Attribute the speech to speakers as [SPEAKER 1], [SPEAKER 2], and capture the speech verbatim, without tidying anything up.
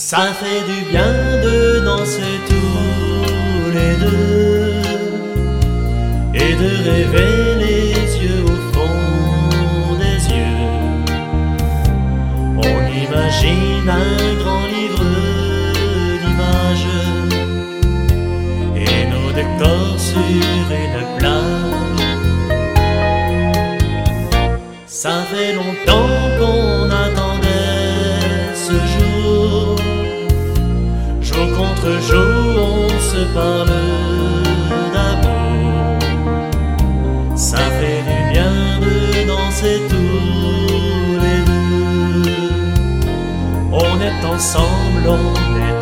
[SPEAKER 1] Ça fait du bien de danser tous les deux et de rêver les yeux au fond des yeux. On imagine un grand livre d'images et nos décors sur une plage. Ça fait longtemps qu'on attendait ce jour. Jour contre jour, on se parle d'amour. Ça fait du bien de danser tous les deux. On est ensemble, on est